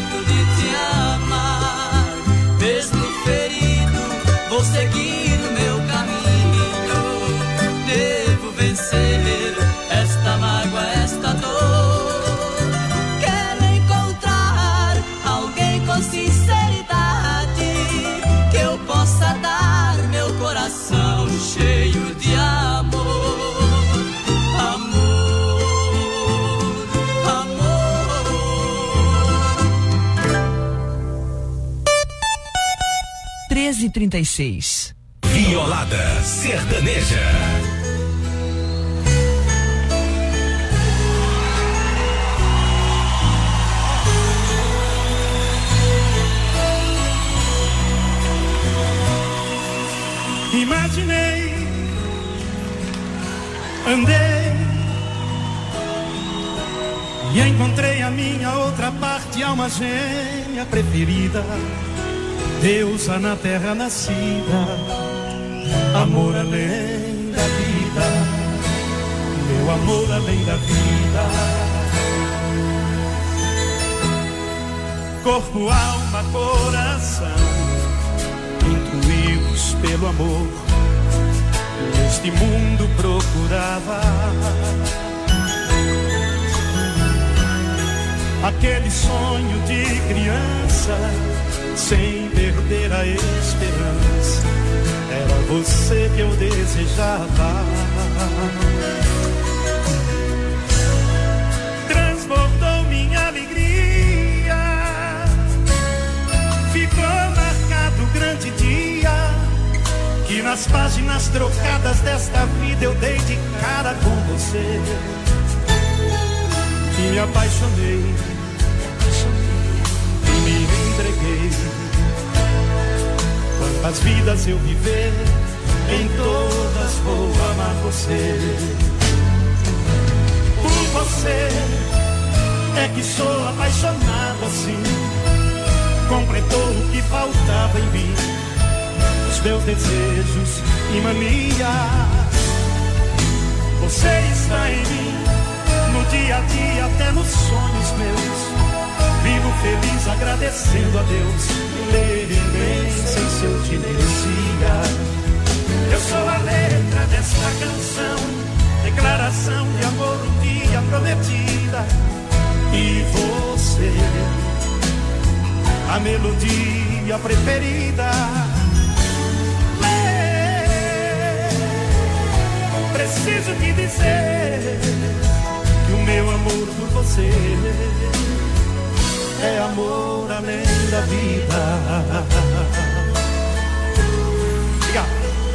jeito de te amar. Mesmo ferido, vou seguir o meu caminho. Devo vencer esta mágoa, esta dor. Quero encontrar alguém com sinceridade, que eu possa dar meu coração cheio de amor. Amor, amor. 13h36. Violada Sertaneja. Imaginei, andei e encontrei a minha outra parte, alma gêmea preferida, deusa na terra nascida, amor além da vida, meu amor além da vida. Corpo, alma, coração, intuídos pelo amor, neste mundo procurava aquele sonho de criança, sem perder a esperança. Era você que eu desejava. Transbordou minha alegria, ficou marcado o grande dia que nas páginas trocadas desta vida eu dei de cara com você. E me apaixonei, e me entreguei. Quantas vidas eu viver, em todas vou amar você. Por você é que sou apaixonado assim. Completou o que faltava em mim, os meus desejos e manias. Você está em mim, no dia a dia, até nos sonhos meus. Vivo feliz agradecendo a Deus, nem sei se eu te merecia. Eu sou a letra desta canção, declaração de amor um dia prometida. E você, a melodia preferida. Preciso te dizer que o meu amor por você é amor além da vida. Obrigado.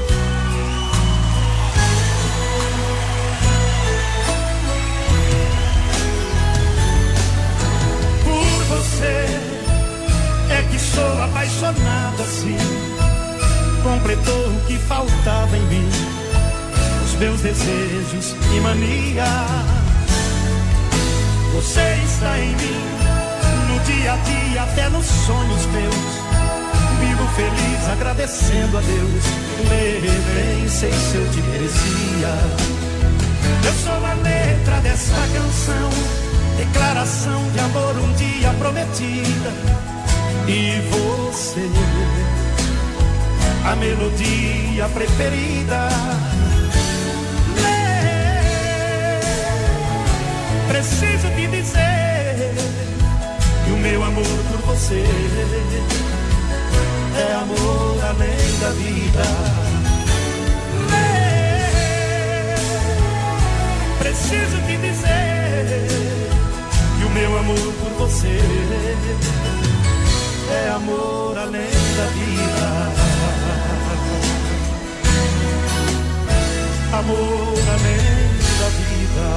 Por você é que sou apaixonado assim. Completou o que faltava em mim, os meus desejos e manias. Você está em mim, no dia a dia, até nos sonhos meus. Vivo feliz agradecendo a Deus, nem sei se eu te merecia. Eu sou a letra desta canção, declaração de amor um dia prometida. E você, a melodia preferida. Preciso te dizer que o meu amor por você é amor além da vida. Preciso te dizer que o meu amor por você é amor além da vida. Amor além da vida.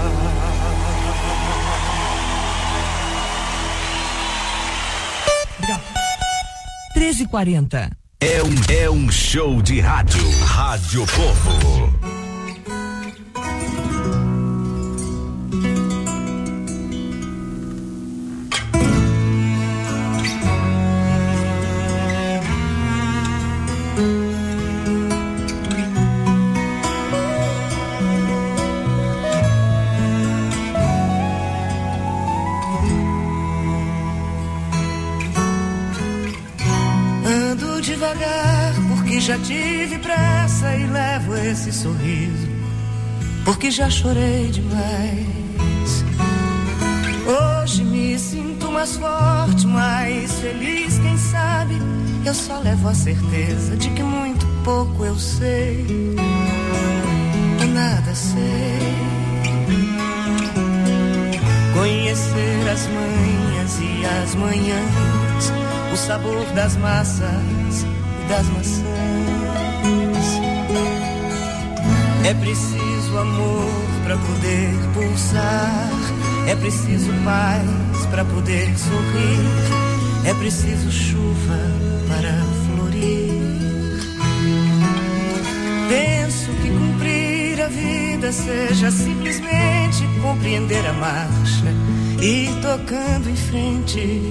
13h40. É um show de rádio. Rádio Povo. devagar, porque já tive pressa e levo esse sorriso, porque já chorei demais. Hoje me sinto mais forte, mais feliz, quem sabe eu só levo a certeza de que muito pouco eu sei, ou nada sei. Conhecer as manhas e as manhãs, o sabor das massas e das maçãs. É preciso amor pra poder pulsar, é preciso paz pra poder sorrir, é preciso chuva para florir. Penso que cumprir a vida seja simplesmente compreender a marcha e ir tocando em frente.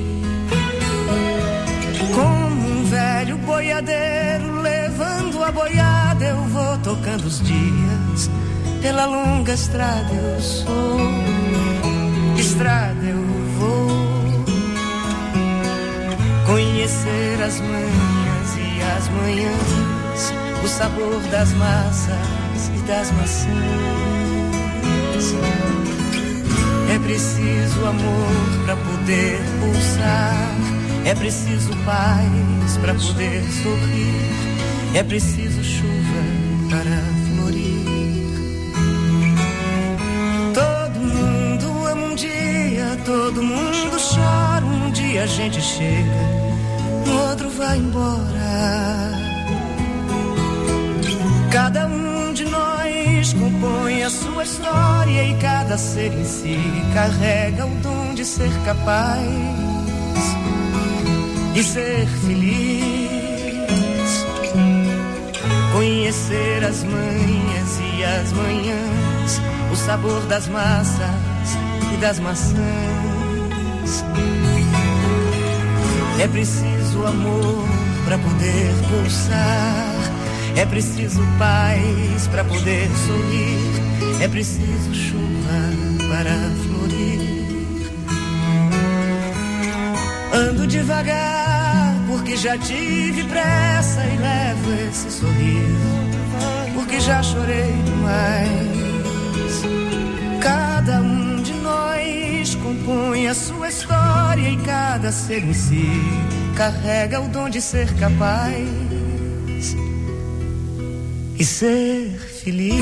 Como um velho boiadeiro levando a boiada, eu vou tocando os dias. Pela longa estrada eu sou, estrada eu vou. Conhecer as manhas e as manhãs, o sabor das massas e das maçãs. É preciso amor pra poder pulsar, é preciso paz pra poder sorrir, é preciso chuva para florir. Todo mundo ama um dia, todo mundo chora, um dia a gente chega, no outro vai embora. Cada um de nós compõe a sua história e cada ser em si carrega o dom de ser capaz de ser feliz. Conhecer as manhas e as manhãs, o sabor das massas e das maçãs. É preciso amor pra poder pulsar, é preciso paz pra poder sorrir, é preciso chuva para florir. Ando devagar, porque já tive pressa e levo esse sorriso, porque já chorei demais. Cada um de nós compõe a sua história e cada ser em si carrega o dom de ser capaz e ser feliz.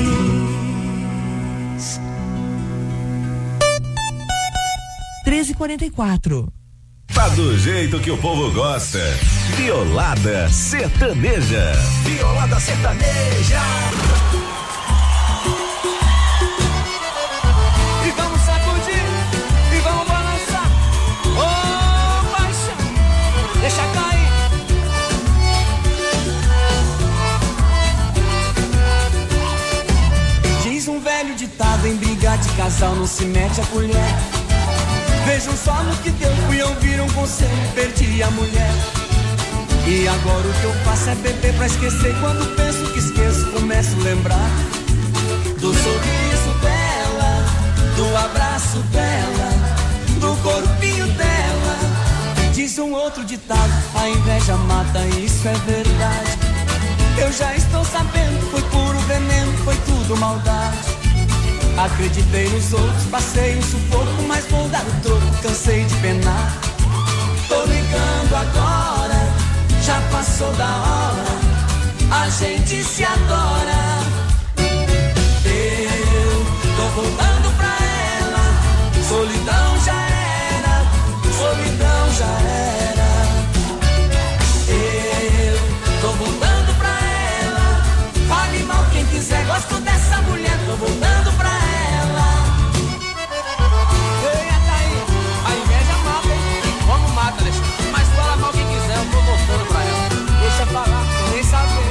(13h44) Tá do jeito que o povo gosta. Violada Sertaneja. Violada Sertaneja. E vamos sacudir, e vamos balançar. Oh, paixão, deixa cair. Diz um velho ditado, em briga de casal não se mete a colher. Vejam só no que deu, fui ouvir um conselho, perdi a mulher. E agora o que eu faço é beber pra esquecer. Quando penso que esqueço, começo a lembrar do sorriso dela, do abraço dela, do corpinho dela. Diz um outro ditado, a inveja mata, isso é verdade. Eu já estou sabendo, foi puro veneno, foi tudo maldade. Acreditei nos outros, passei um sufoco, mas vou dar o troco, cansei de penar. Tô ligando agora, já passou da hora, a gente se adora. Eu tô voltando pra ela, solidão já era, solidão já era. Eu tô voltando pra ela, fale mal quem quiser, gosto dessa mulher, tô voltando pra ela. Mas fala mal quem quiser, eu tô voltando pra ela. Deixa falar, tô nem saber.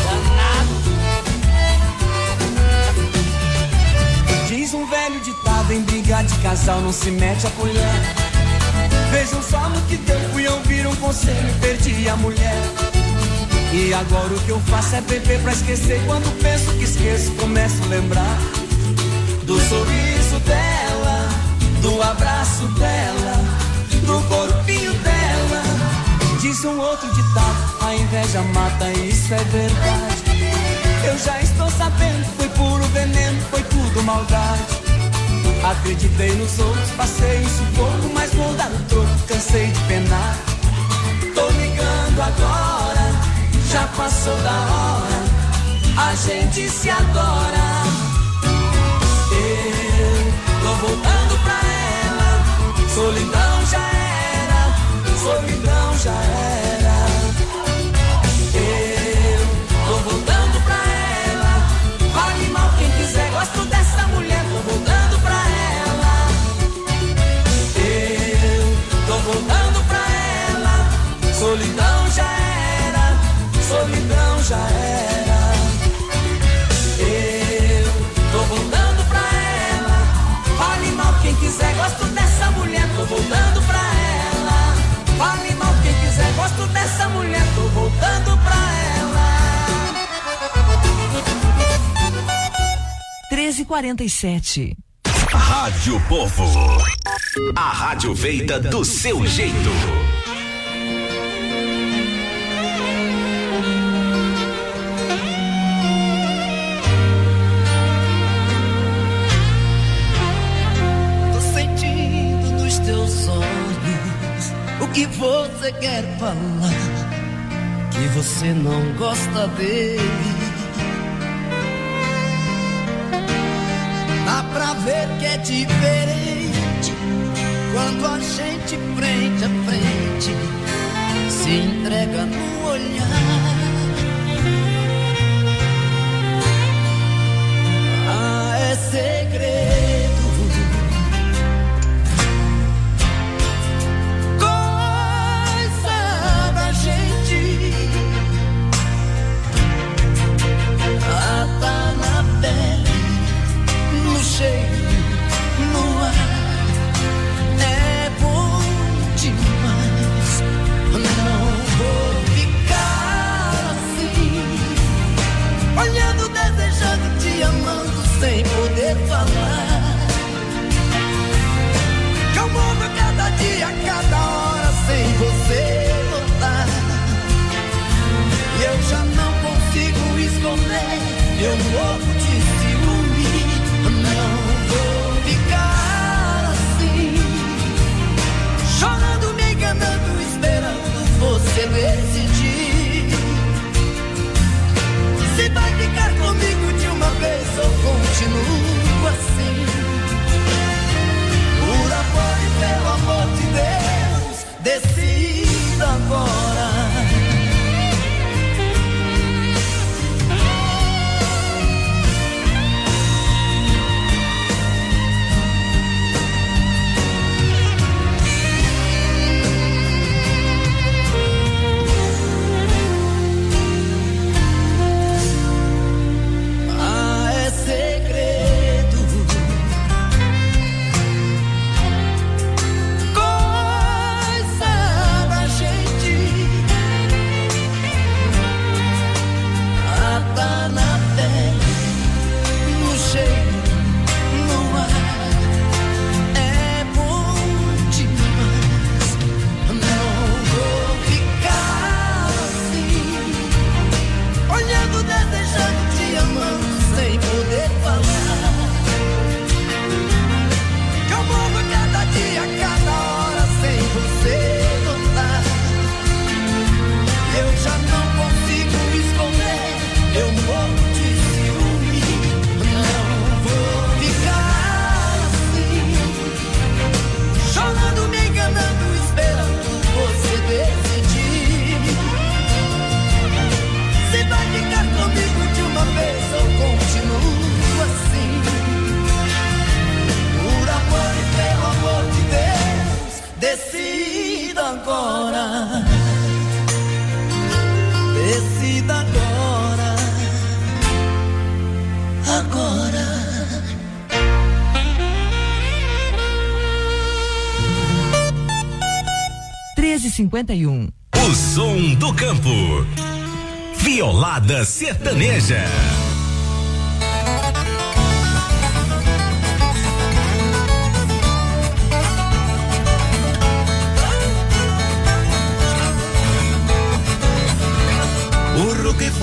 Danado. Diz um velho ditado, em briga de casal não se mete a colher. Vejam só no que deu, fui ouvir um conselho, perdi a mulher. E agora o que eu faço é beber pra esquecer. Quando penso que esqueço, começo a lembrar do sorriso dela, do abraço dela, do corpinho dela. Diz um outro ditado, a A inveja mata, isso é verdade. Eu já estou sabendo, foi puro veneno, foi tudo maldade. Acreditei nos outros, passei em sufoco, mas vou dar o troco, cansei de penar. Tô ligando agora, já passou da hora, a gente se adora. Eu tô voltando pra ela, solidão já era, solidão já era. Eu tô voltando pra ela, vale mal quem quiser, gosto dessa mulher, tô voltando pra ela. Eu tô voltando pra ela, solidão já era, solidão já era. Eu tô voltando pra ela, vale mal quem quiser, gosto dessa mulher, tô voltando pra ela. Vale mal quem quiser, gosto dessa mulher, tô voltando pra ela. 13h47. Rádio Povo. A rádio feita do seu jeito. O que você quer falar? Que você não gosta dele. Dá pra ver que é diferente quando a gente frente a frente se entrega no olhar. Ah, é segredo. Tá na pele, no cheiro, no ar. É bom demais. Não vou ficar assim, olhando, desejando, te amando sem poder falar. Que eu morro cada dia, cada hora sem você notar. E eu já não consigo esconder. Eu morro de ciúme, não vou ficar assim, chorando, me enganando, esperando você decidir. Se vai ficar comigo de uma vez ou continuo assim. Por amor e pelo amor de Deus, decida agora. Decida agora, agora. 13h51. O som do campo. Violada Sertaneja.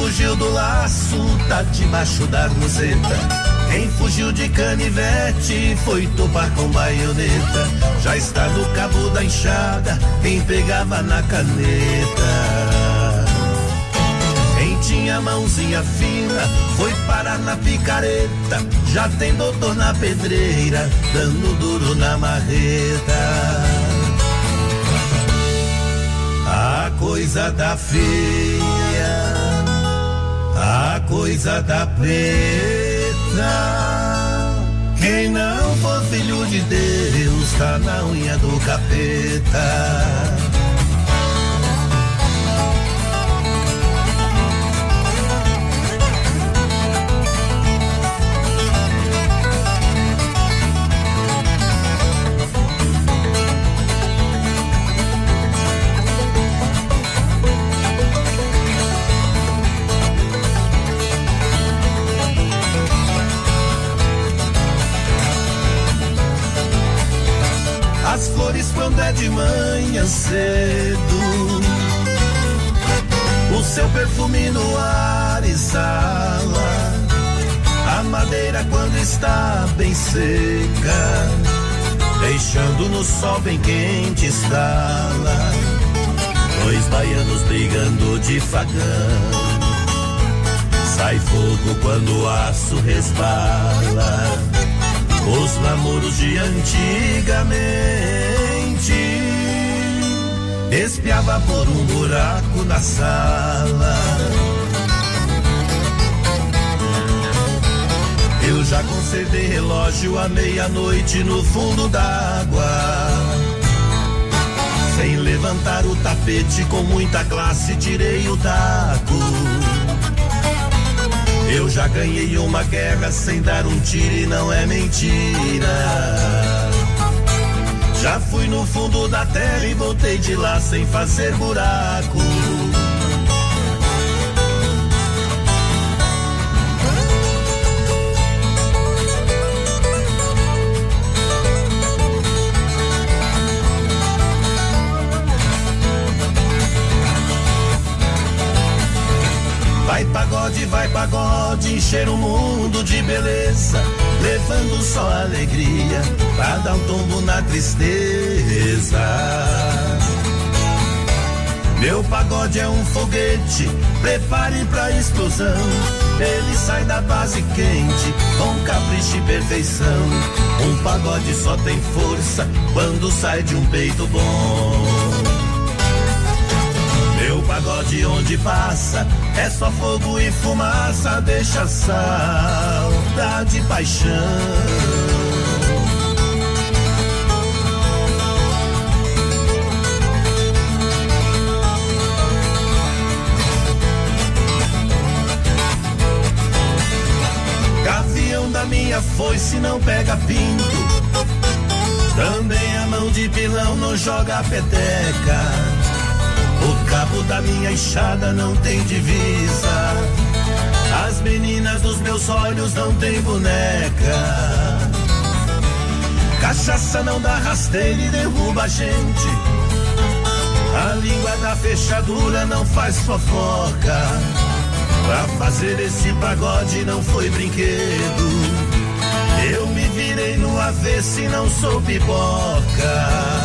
fugiu do laço tá debaixo da roseta. Quem fugiu de canivete foi topar com baioneta. Já está no cabo da enxada quem pegava na caneta. Quem tinha mãozinha fina foi parar na picareta. Já tem doutor na pedreira dando duro na marreta. A coisa tá feia, a coisa tá preta. Quem não for filho de Deus tá na unha do capeta. As flores quando é de manhã cedo, o seu perfume no ar exala. A madeira quando está bem seca, deixando no sol bem quente estala. Dois baianos brigando de facão, sai fogo quando o aço resbala. Os namoros de antigamente espiava por um buraco na sala. Eu já conservei relógio à meia-noite no fundo d'água. Sem levantar o tapete, com muita classe tirei o taco. Eu já ganhei uma guerra sem dar um tiro e não é mentira. Já fui no fundo da terra e voltei de lá sem fazer buraco. Vai pagode, encher o mundo de beleza, levando só alegria pra dar um tombo na tristeza. Meu pagode é um foguete, prepare pra explosão. Ele sai da base quente, com capricho e perfeição. Um pagode só tem força quando sai de um peito bom. Meu pagode onde passa é só fogo e fumaça, deixa saudade e paixão. Gavião da minha foice não pega pinto, também a mão de pilão não joga peteca. O cabo da minha enxada não tem divisa, as meninas dos meus olhos não tem boneca. Cachaça não dá rasteira e derruba a gente, a língua da fechadura não faz fofoca. Pra fazer esse pagode não foi brinquedo, eu me virei no avesso e não sou pipoca.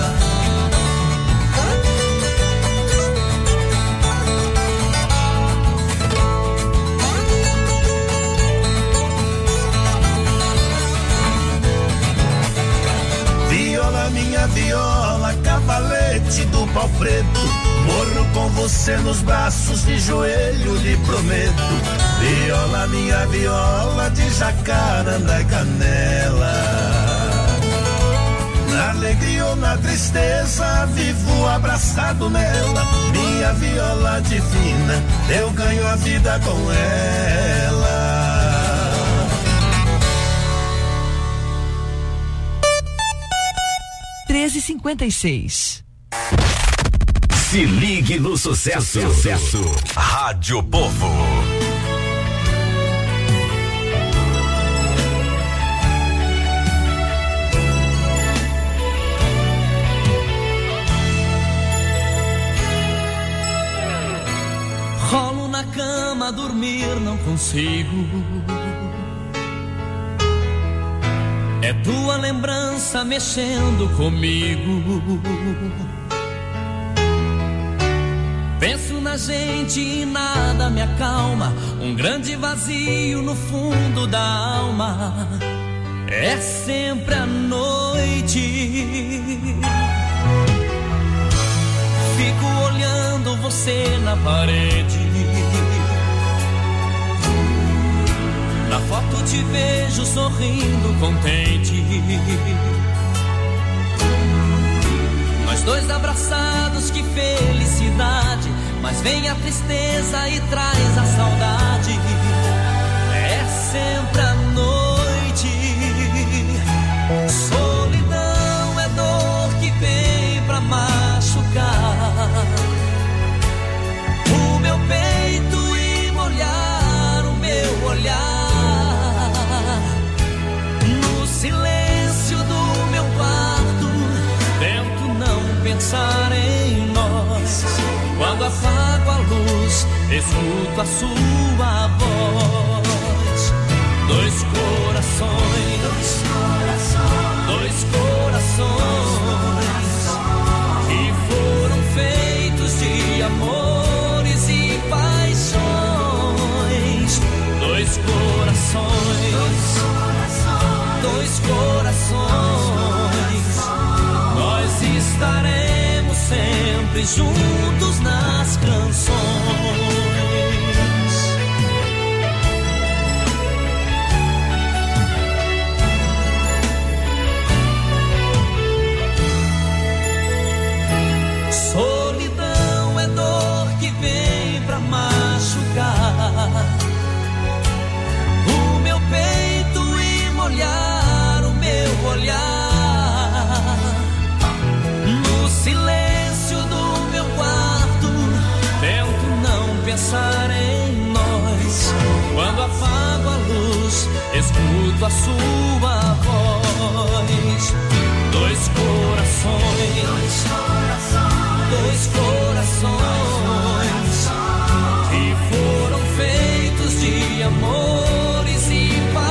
Minha viola, cavalete do pau preto, morro com você nos braços, de joelho lhe prometo. Viola, minha viola de jacaranda e canela, na alegria ou na tristeza, vivo abraçado nela. Minha viola divina, eu ganho a vida com ela. 13h56. Se ligue no sucesso. Rádio Povo. Rolo na cama cama, dormir não consigo. É tua lembrança mexendo comigo. Penso na gente e nada me acalma. Um grande vazio no fundo da alma. É sempre a noite. Fico olhando você na parede. Na foto te vejo sorrindo contente. Nós dois abraçados, que felicidade. Mas vem a tristeza e traz a saudade. É sempre a noite. Solidão é dor que vem pra machucar o meu peito e molhar o meu olhar. No silêncio do meu quarto, tento não pensar em nós. Quando apago a luz, escuto a sua voz. Dois corações, dois corações que foram feitos de amores e paixões. Dois corações, dois corações. Nós estaremos sempre juntos nas canções. Solidão é dor que vem pra machucar o meu peito e molhar o meu olhar. No silêncio do meu quarto, tento não pensar em nós. Quando apago a luz, escuto a sua voz. Dois corações, dois corações que foram feitos de amores e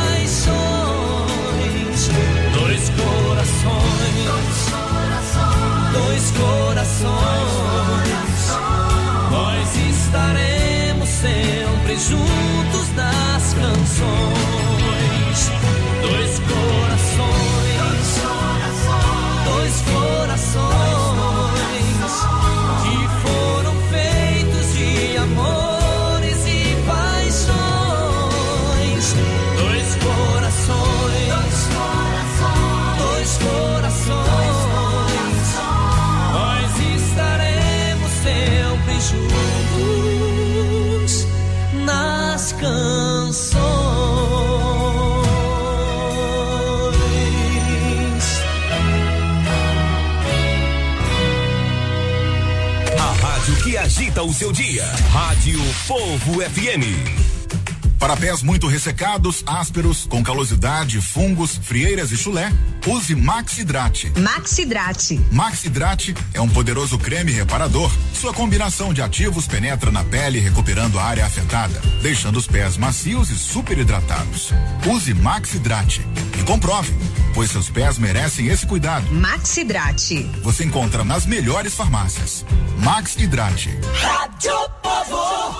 paixões. Dois corações, dois corações. Nós estaremos sempre juntos nas canções. Dois corações, dois corações que foram feitos de amores e paixões. Dois corações, dois corações. Nós estaremos sempre juntos nas canções. Que agita o seu dia. Rádio Povo FM. Para pés muito ressecados, ásperos, com calosidade, fungos, frieiras e chulé, use Maxidrate. Maxidrate. Maxidrate é um poderoso creme reparador. Sua combinação de ativos penetra na pele, recuperando a área afetada, deixando os pés macios e super hidratados. Use Maxidrate e comprove, pois seus pés merecem esse cuidado. Maxidrate. Você encontra nas melhores farmácias. Maxidrate. Rádio Povo.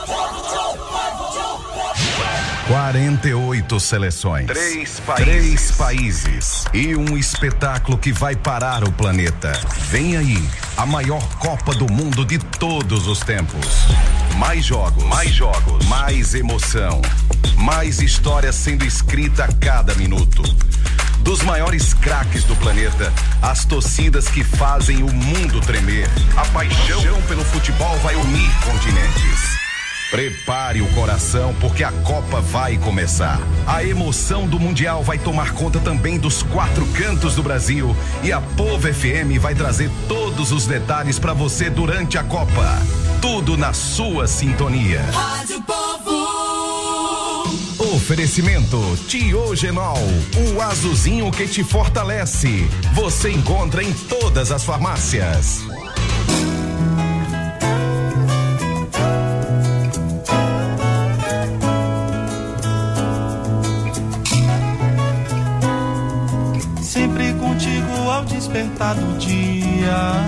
48 seleções, 3 países e um espetáculo que vai parar o planeta. Vem aí, a maior Copa do Mundo de todos os tempos. Mais jogos, mais emoção, mais histórias sendo escrita a cada minuto. Dos maiores craques do planeta, as torcidas que fazem o mundo tremer. A paixão pelo futebol vai unir continentes. Prepare o coração, porque a Copa vai começar. A emoção do Mundial vai tomar conta também dos 4 cantos do Brasil, e a Povo FM vai trazer todos os detalhes para você durante a Copa. Tudo na sua sintonia. Rádio Povo. Oferecimento Tiogenol, o azulzinho que te fortalece. Você encontra em todas as farmácias. do dia,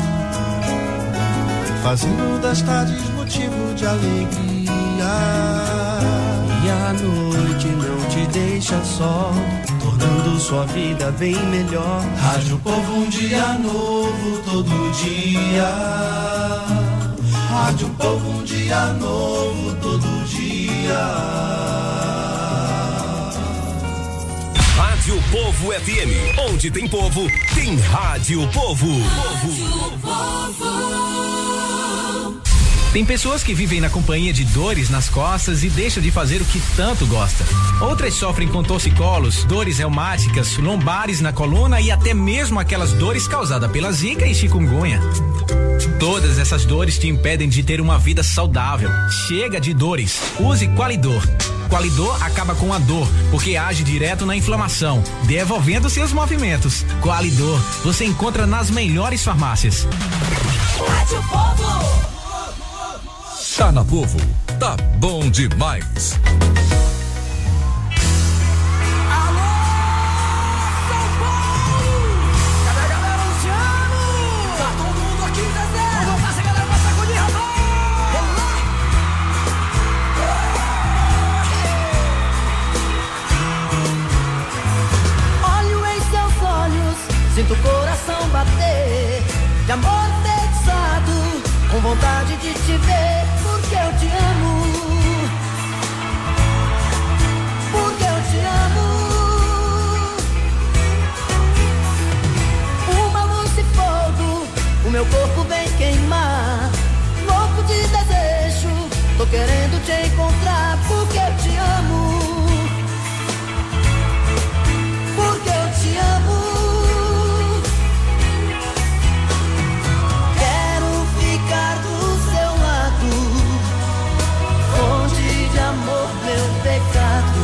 fazendo das tardes motivo de alegria. E a noite não te deixa só, tornando sua vida bem melhor. Rádio Povo, um dia novo todo dia. Rádio Povo, um dia novo todo dia. Rádio Povo FM, onde tem povo, tem Rádio Povo. Rádio Povo. Tem pessoas que vivem na companhia de dores nas costas e deixam de fazer o que tanto gosta. Outras sofrem com torcicolos, dores reumáticas, lombares na coluna e até mesmo aquelas dores causadas pela zika e chikungunya. Todas essas dores te impedem de ter uma vida saudável. Chega de dores. Use Qualidor. Qualidor acaba com a dor, porque age direto na inflamação, devolvendo seus movimentos. Qualidor, você encontra nas melhores farmácias. Rádio Povo. Tá na Povo, tá bom demais. Alô, São Paulo! Cadê a galera, Luciano? Tá todo mundo aqui, Zezé! Vamos passar, galera, pra sacudir, rapaz! Vamos lá! Olho em seus olhos, sinto o coração bater, de amor enfeitiçado, com vontade de te ver. Porque eu te amo, porque eu te amo. Uma luz de fogo, o meu corpo vem queimar. Louco de desejo, tô querendo te encontrar. Porque eu te amo, porque eu te amo. Quero ficar do seu lado, longe de amor, meu pecado.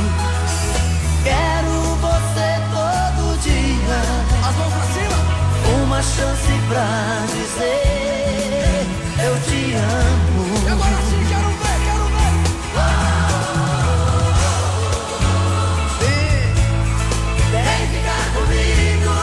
Quero você todo dia. As mãos pra cima. Uma chance pra dizer eu te amo. E agora sim, quero ver, quero ver. Vem ficar comigo.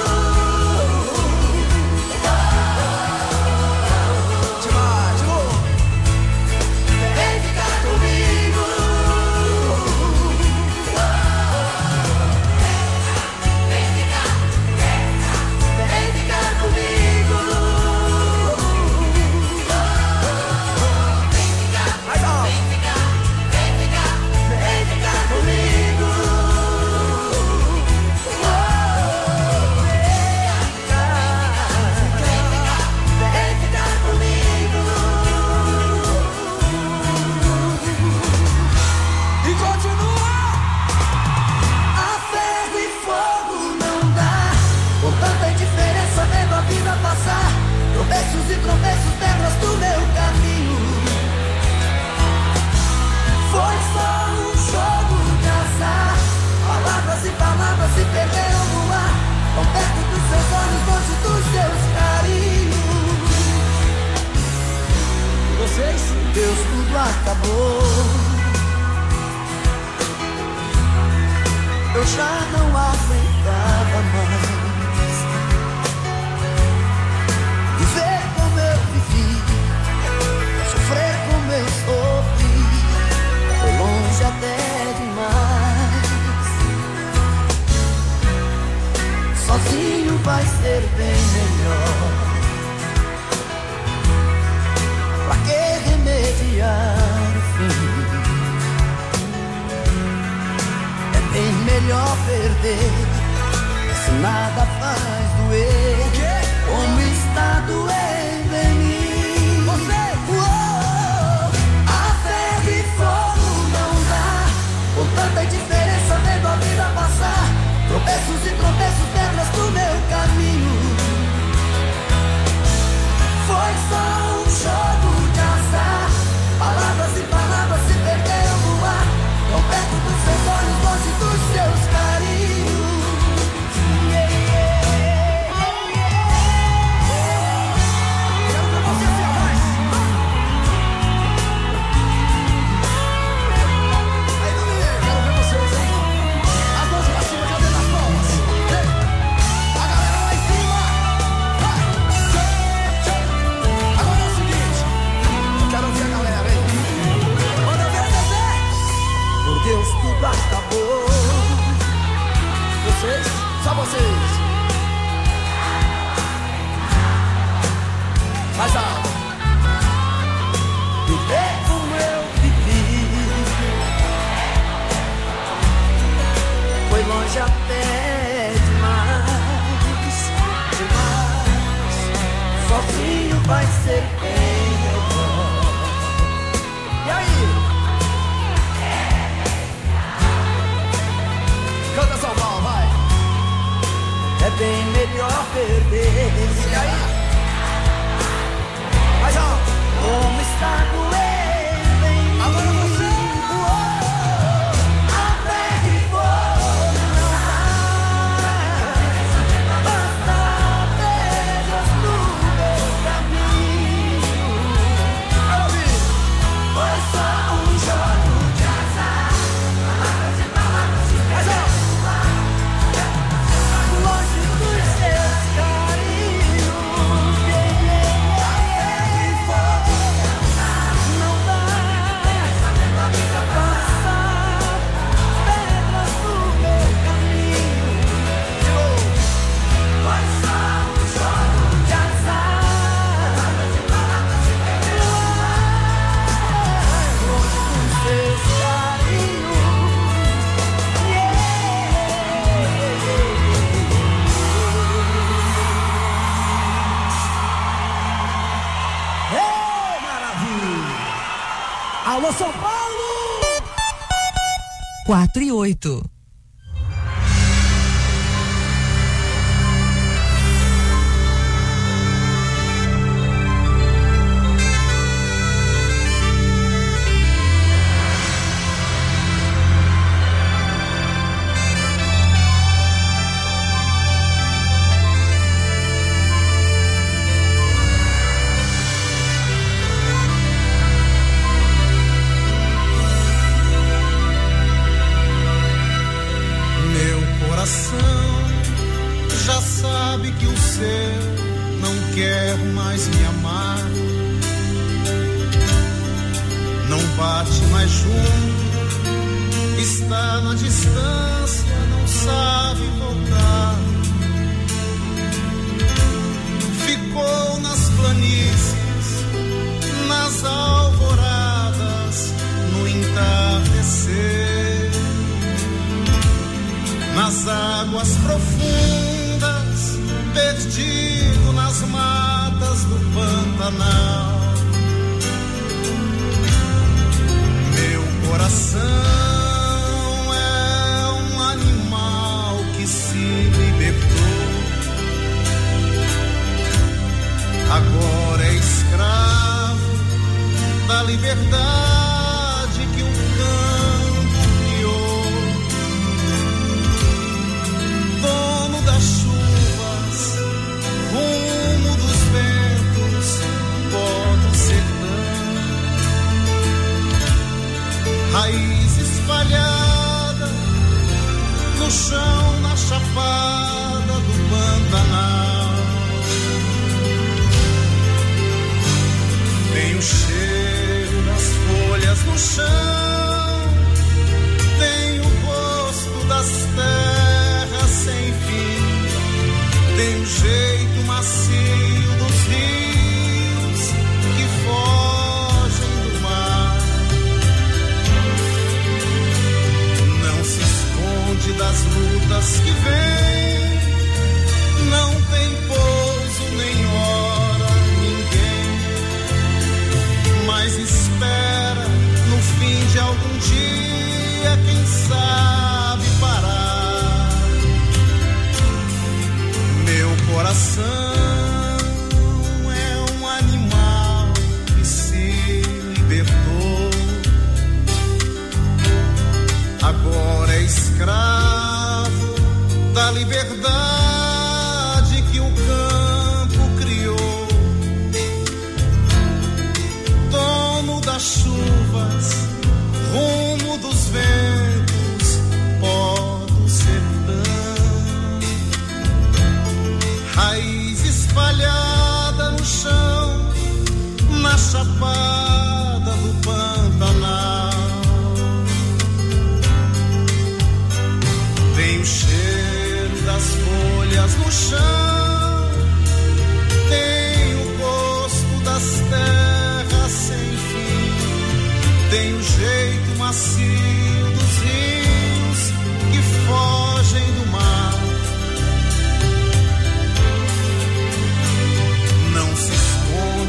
Tropeços e tropeços, pedras do meu caminho. Foi só um jogo de azar. Palavras e palavras se perderam no ar, tão perto dos seus olhos, longe dos seus carinhos. Vocês? Deus, tudo acabou. Eu já não aguentava mais viver como eu vivi, sofrer como eu sofri. Foi longe até demais. Sozinho vai ser bem melhor. Pra que remediar o fim? É bem melhor perder, se nada faz doer. Como está doendo em mim. Você! A ferro e fogo não dá, com tanta indiferença vendo a vida passar. Tropeços e tropeços, pedras do meu caminho. Foi só um jogo de azar. Palavras e palavras se perderam no ar, tão perto dos seus olhos, longe dos seus carinhos. vai ser bem melhor. E aí? Canta São Paulo, vai. É bem melhor perder. E aí? Mas ó, como está doendo. Agora você. Alô, São Paulo! 4:08. Já sabe que o seu não quer mais me amar, não bate mais junto, está na distância, não sabe voltar. Ficou nas planícies, nas alvoradas, no entardecer, nas águas profundas, perdido nas matas do Pantanal. Meu coração é um animal que se libertou, agora é escravo da liberdade que o campo criou. Dono das chuvas, rumo dos ventos, pó do sertão, raiz espalhada no chão, na chapada do Pantanal. Tem o cheiro das folhas no chão, tem o gosto das terras sem fim, tem o jeito macio dos rios que fogem do mar. Não se esconde das lutas que vem, não tem pouso nem hora ninguém, mas espera no fim de algum dia, quem sabe parar. Meu coração é um animal que se libertou, agora é escravo da liberdade que o campo criou. Dono das chuvas, rumo dos ventos, pó do sertão, raiz espalhada no chão, na chapada do Pantanal. Tem o cheiro das folhas no chão, tem o gosto das terras sem fim, tem o jeito macio dos rios que fogem do mar. Não se esconde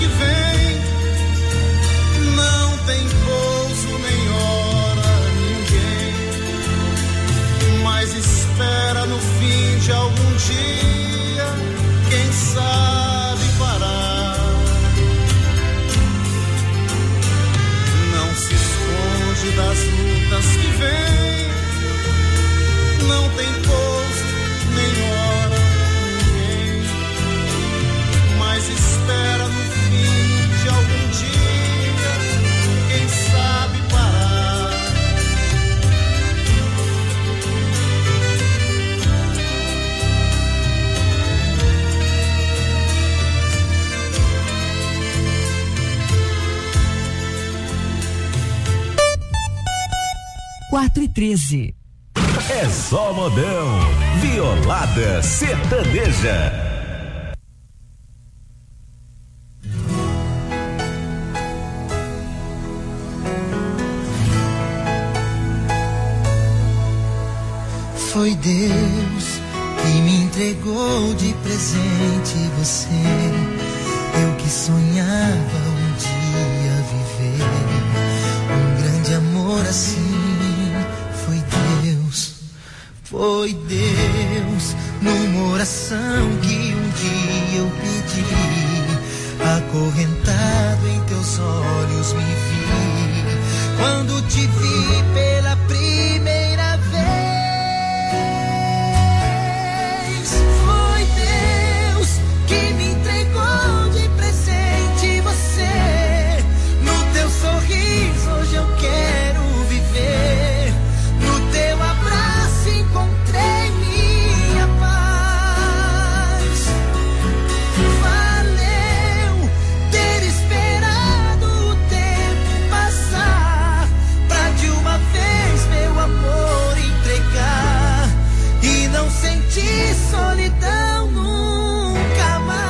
que vem, não tem pouso nem hora ninguém, mas espera no fim de algum dia, quem sabe parar. Não se esconde das lutas que vem, não tem pouso nem hora ninguém, mas espera no fim de algum dia, quem sabe parar. Quatro e 13. É só modão, Violada Sertaneja. Foi Deus que me entregou de presente você. Eu que sonhava um dia viver um grande amor assim. Foi Deus, numa oração que um dia eu pedi, acorrentado em teus olhos me vi, quando te vi pela primeira vez. Foi Deus que me entregou de presente você, no teu sorriso hoje eu quero viver, no teu abraço encontrei minha paz. Valeu ter esperado o tempo passar, pra de uma vez meu amor entregar e não sentir solidão nunca mais.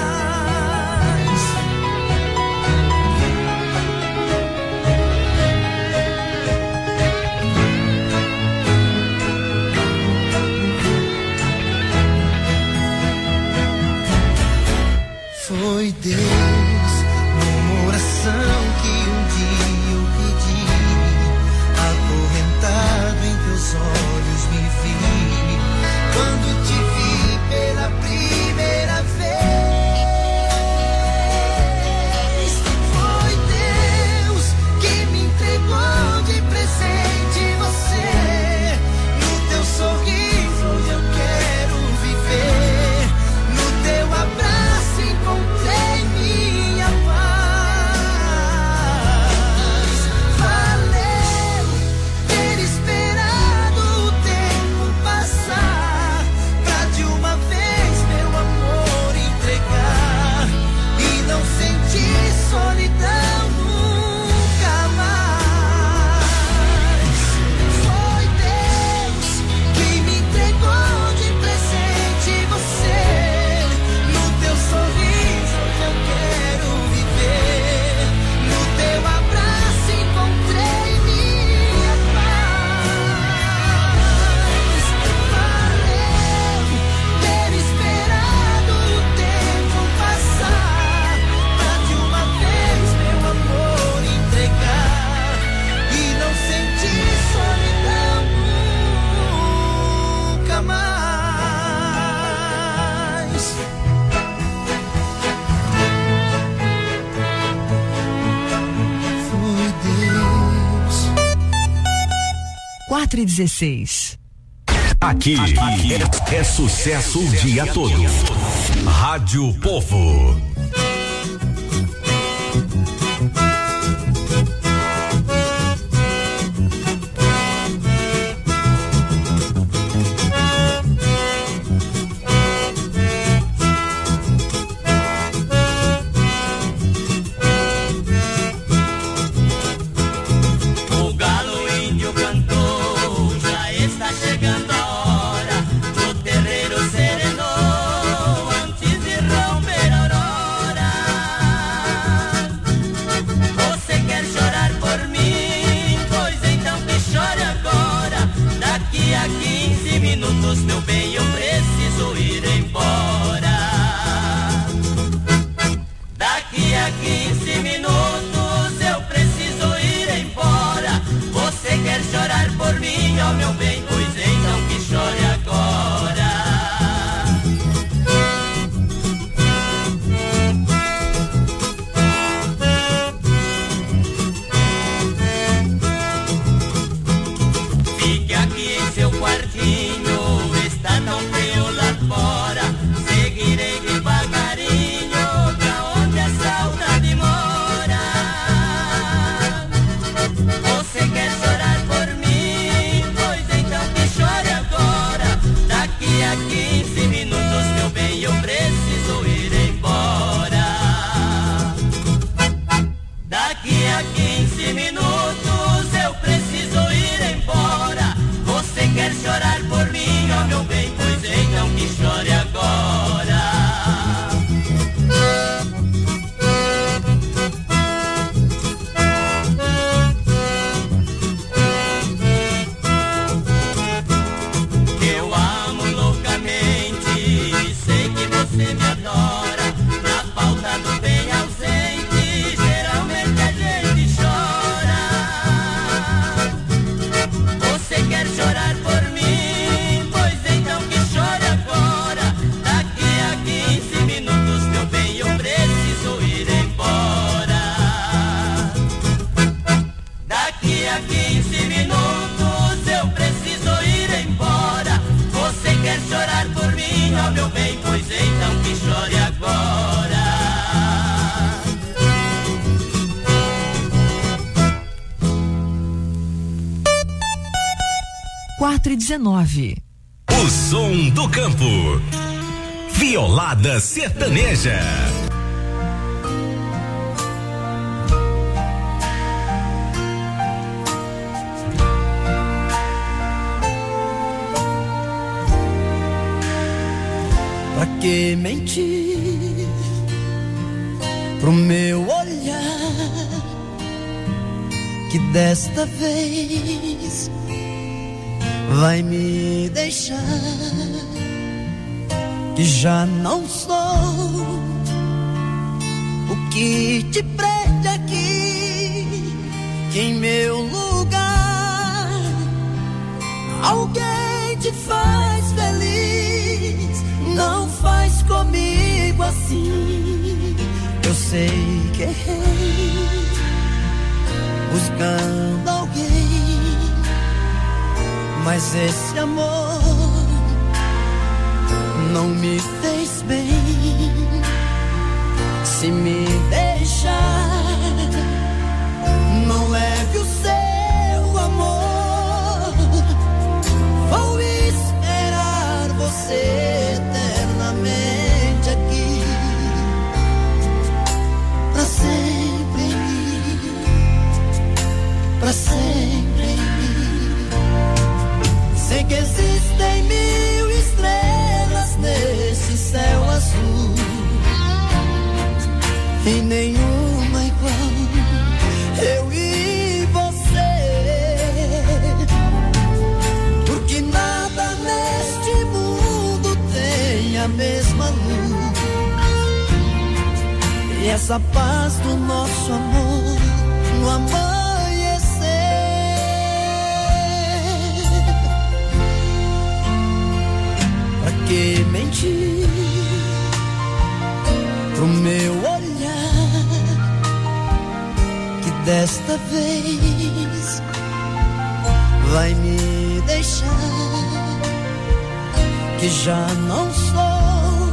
Foi Deus, numa oração que um dia eu pedi, acorrentado em teus olhos me vi, quando te vi pela primeira vez. Foi Deus que me entregou de presente você, no teu sorriso hoje eu quero viver, no teu abraço encontrei minha paz. Valeu ter esperado o tempo passar, pra de uma vez meu amor entregar e não sentir solidão nunca mais. Foi Deus que me entregou de presente você, no teu sorriso eu quero viver, no teu abraço encontrei minha paz. Valeu ter esperado o tempo passar, pra de uma vez meu amor entregar e não sentir solidão nunca mais. Foi Deus. 4 e 16. Aqui é sucesso o dia todo. Rádio Povo. O galo índio cantou, já está chegando a hora, no terreiro serenou, antes de romper a aurora. 4:19. O som do campo. Violada Sertaneja. Pra que mentir pro meu olhar, que desta vez vai me deixar, que já não sou o que te prende aqui, que em meu lugar alguém te faz feliz. Não faz comigo assim. Eu sei que errei buscando alguém, mas esse amor não me fez bem. Se me deixar, não leve o seu amor. Vou esperar você eternamente aqui, pra sempre em mim, pra sempre em mim. Sei que existem 1000 estrelas nesse céu azul, e nenhuma igual eu e você, porque nada neste mundo tem a mesma luz, e essa paz do nosso amor no amanhecer. Pra que mentir pro meu olhar, que desta vez vai me deixar, que já não sou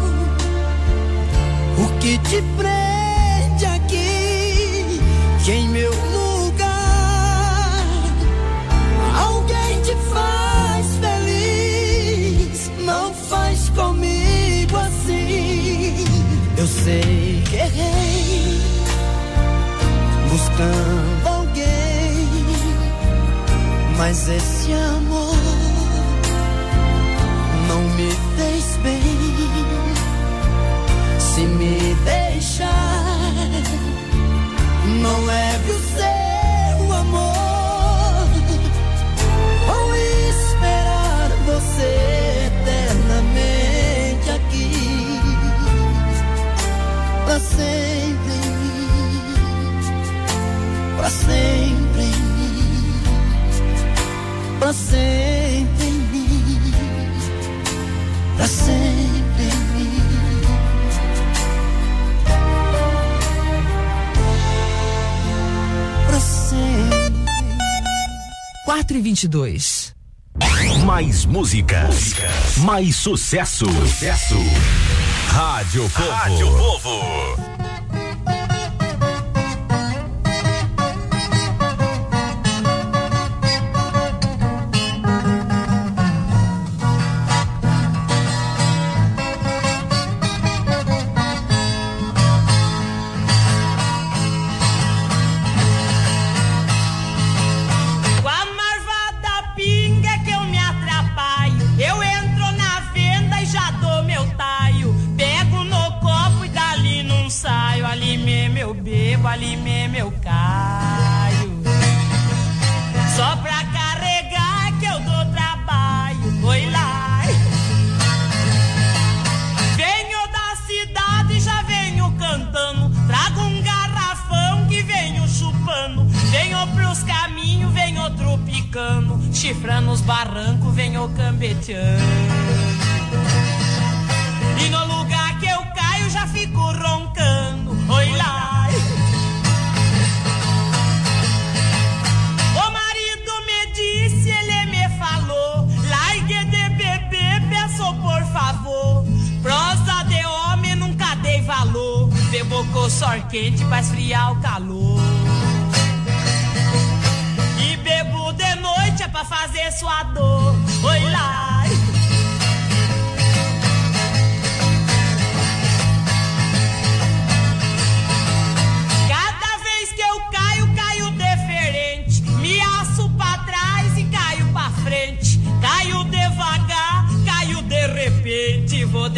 o que te prende aqui, que em meu lugar alguém te faz feliz. Não faz comigo assim. Eu sei que errei buscando alguém, mas esse amor não me fez bem. Se me deixar, não leve o seu amor. Vou esperar você eternamente aqui, pra sempre em mim, pra sempre em mim, pra sempre em mim, pra sempre em mim. Pra sempre. 4:22. Mais música. Mais sucesso. Rádio Povo. Rádio Povo. Ali mesmo eu caio, só pra carregar que eu dou trabalho. Oi lá, venho da cidade, já venho cantando, trago um garrafão que venho chupando, venho pros caminhos, venho tropicando, chifrando os barrancos, venho cambeteando, e no lugar que eu caio já fico roncando. Oi lá. Por favor, prosa de homem nunca dei valor, bebo com sor quente pra esfriar o calor, e bebo de noite é pra fazer sua dor.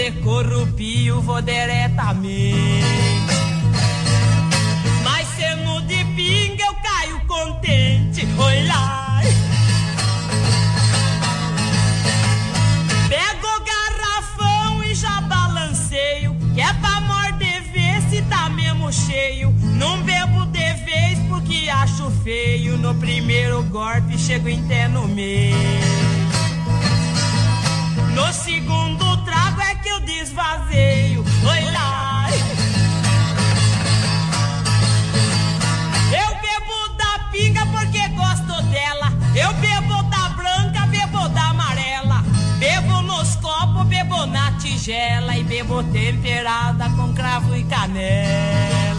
de corrupio, vou diretamente. Mas sendo de pinga eu caio contente. Oi lá. Pego o garrafão e já balanceio, que é pra morder ver se tá mesmo cheio. Não bebo de vez porque acho feio. No primeiro golpe chego até no meio. No segundo trago é que eu desvazeio. Oi lá. Eu bebo da pinga porque gosto dela. Eu bebo da branca, bebo da amarela. Bebo nos copos, bebo na tigela. E bebo temperada com cravo e canela.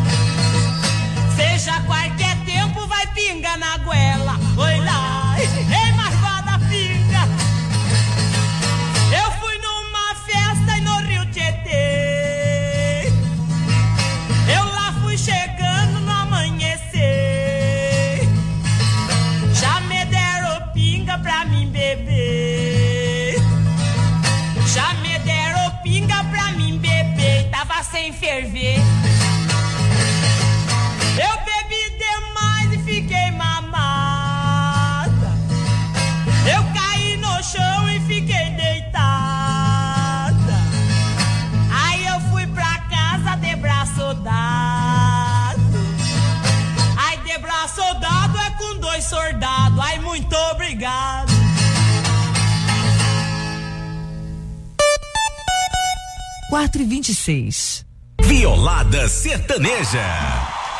Seja qualquer tempo vai pinga na goela. Oi lá. Ei, marvada pinga. Eu fui numa festa no Rio Tietê. Eu lá fui chegando no amanhecer. Já me deram pinga pra mim beber. Já me deram pinga pra mim beber. Tava sem ferver. Eu bebi demais e fiquei mamada. Eu caí no chão e fiquei deitada. Aí eu fui pra casa de braço dado. Aí de braço dado é com 2 soldados. Ai, muito obrigado. Quatro e 26. Violada Sertaneja.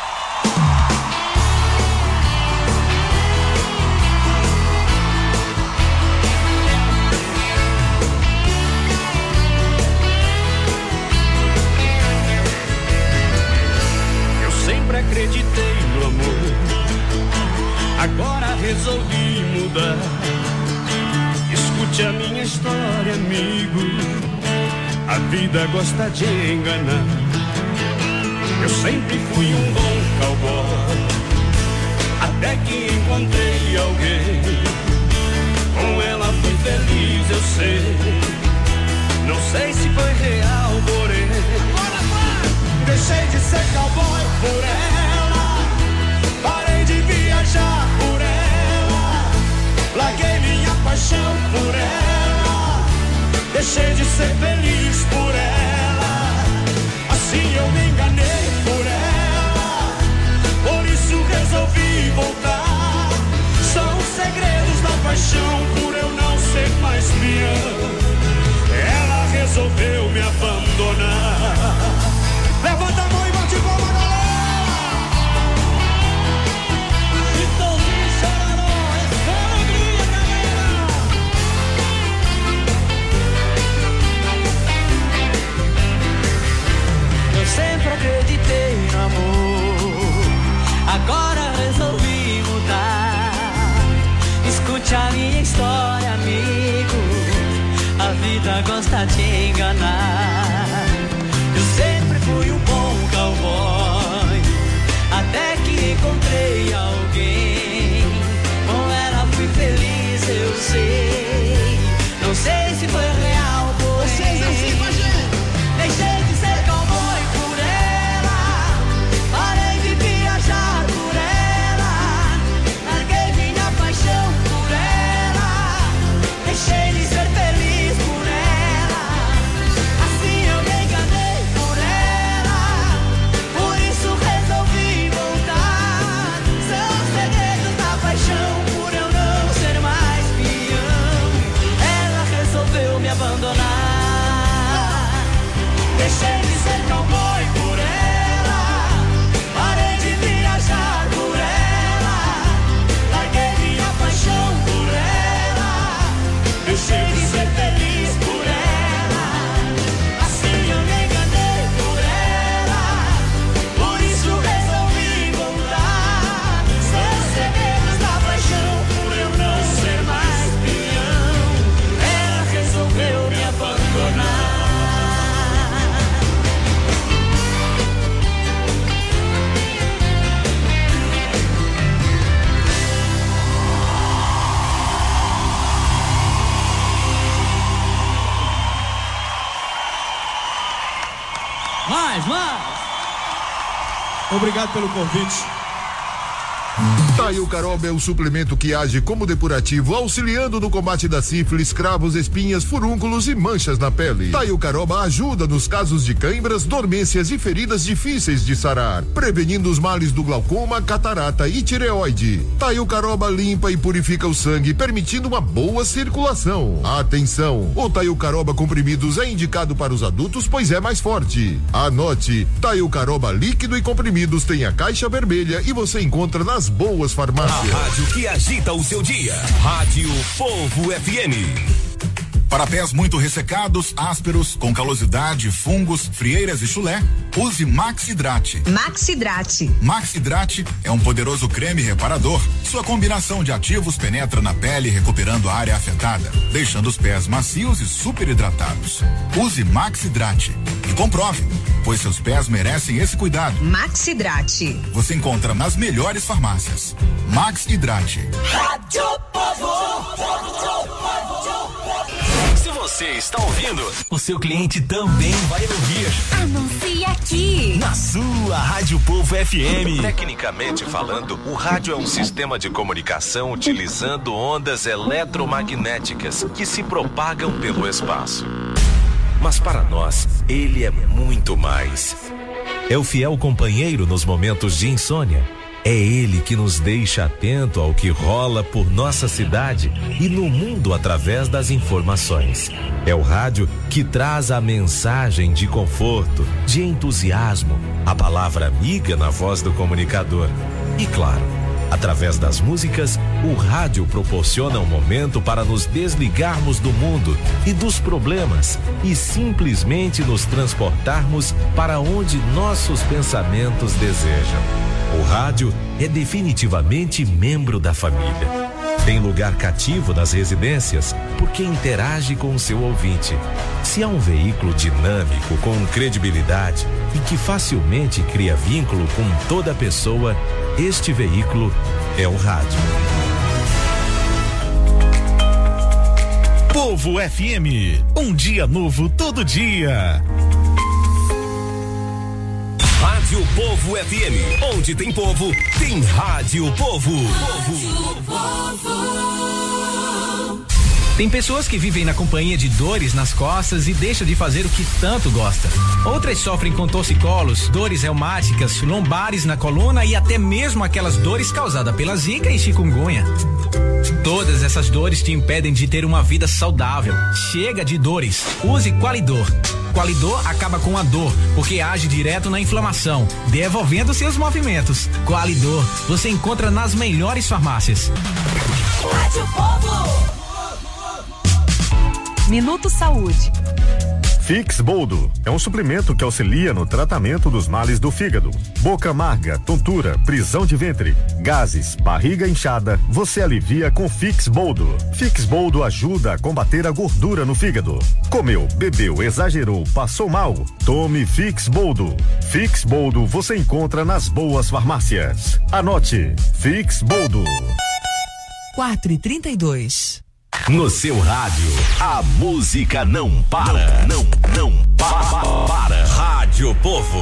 Acreditei no amor, agora resolvi mudar. Escute a minha história, amigo. A vida gosta de enganar. Eu sempre fui um bom cowboy, até que encontrei alguém. Com ela fui feliz, eu sei. Não sei se foi real, porém deixei de ser cowboy por ela. Parei de viajar por ela. Larguei minha paixão por ela. Deixei de ser feliz por ela. Assim eu me enganei por ela. Por isso resolvi voltar. São os segredos da paixão por eu não ser mais peão. Ela resolveu me abandonar. Levanta a mão e bate palma, galera! Chitãozinho Chororó, essa alegria, galera! Eu sempre acreditei no amor, agora resolvi mudar. Escute a minha história, amigo. A vida gosta de enganar. Eu sempre fui um bom cowboy, até que encontrei alguém. Com ela fui feliz, eu sei. Não sei se foi real, porém vocês assim com a gente. Deixei de ser cowboy por ela. Parei de viajar por ela. Larguei minha paixão por ela. Deixei de ser feliz por ela. Assim eu me enganei por ela. Por isso resolvi voltar. São os segredos da paixão por eu não ser mais peão. Obrigado pelo convite. Taio Caroba é o suplemento que age como depurativo, auxiliando no combate da sífilis, cravos, espinhas, furúnculos e manchas na pele. Taio Caroba ajuda nos casos de cãibras, dormências e feridas difíceis de sarar, prevenindo os males do glaucoma, catarata e tireoide. Taio Caroba limpa e purifica o sangue, permitindo uma boa circulação. Atenção, o Taio Caroba comprimidos é indicado para os adultos, pois é mais forte. Anote, Taio Caroba líquido e comprimidos tem a caixa vermelha e você encontra nas boas farmácias. A rádio que agita o seu dia. Rádio Povo FM. Para pés muito ressecados, ásperos, com calosidade, fungos, frieiras e chulé, use Maxidrate. Maxidrate. Maxidrate é um poderoso creme reparador. Sua combinação de ativos penetra na pele, recuperando a área afetada, deixando os pés macios e super hidratados. Use Maxidrate e comprove, pois seus pés merecem esse cuidado. Maxidrate. Você encontra nas melhores farmácias. Maxidrate. Rádio Povo. Se você está ouvindo, o seu cliente também vai ouvir. Anuncie aqui. Na sua Rádio Povo FM. Tecnicamente falando, o rádio é um sistema de comunicação utilizando ondas eletromagnéticas que se propagam pelo espaço. Mas para nós, ele é muito mais. É o fiel companheiro nos momentos de insônia. É ele que nos deixa atento ao que rola por nossa cidade e no mundo através das informações. É o rádio que traz a mensagem de conforto, de entusiasmo, a palavra amiga na voz do comunicador. E claro, através das músicas, o rádio proporciona um momento para nos desligarmos do mundo e dos problemas e simplesmente nos transportarmos para onde nossos pensamentos desejam. O rádio é definitivamente membro da família. Tem lugar cativo nas residências porque interage com o seu ouvinte. Se há um veículo dinâmico, com credibilidade e que facilmente cria vínculo com toda pessoa, este veículo é o rádio. Povo FM, um dia novo todo dia. Rádio Povo FM, onde tem povo, tem Rádio Povo. Tem pessoas que vivem na companhia de dores nas costas e deixam de fazer o que tanto gosta. Outras sofrem com torcicolos, dores reumáticas, lombares na coluna e até mesmo aquelas dores causadas pela zika e chikungunya. Todas essas dores te impedem de ter uma vida saudável. Chega de dores. Use Qualidor. Qualidor acaba com a dor, porque age direto na inflamação, devolvendo seus movimentos. Qualidor, você encontra nas melhores farmácias. Rádio Povo. Minuto Saúde. Fix Boldo é um suplemento que auxilia no tratamento dos males do fígado. Boca amarga, tontura, prisão de ventre, gases, barriga inchada, você alivia com Fix Boldo. Fix Boldo ajuda a combater a gordura no fígado. Comeu, bebeu, exagerou, passou mal? Tome Fix Boldo. Fix Boldo você encontra nas boas farmácias. Anote, Fix Boldo. 4h32. No seu rádio, a música não para. Não para. Rádio Povo.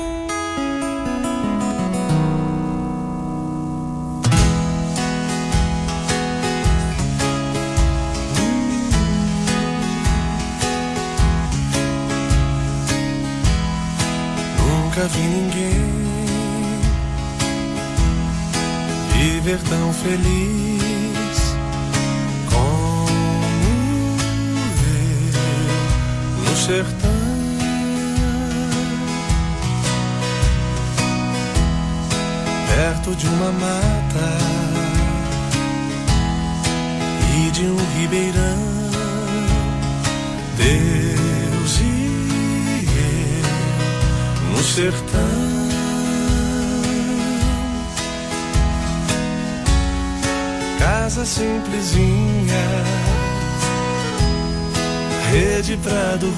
Nunca vi ninguém viver tão feliz no sertão, perto de uma mata e de um ribeirão, Deus e eu no sertão. Casa simplesinha, rede pra dormir.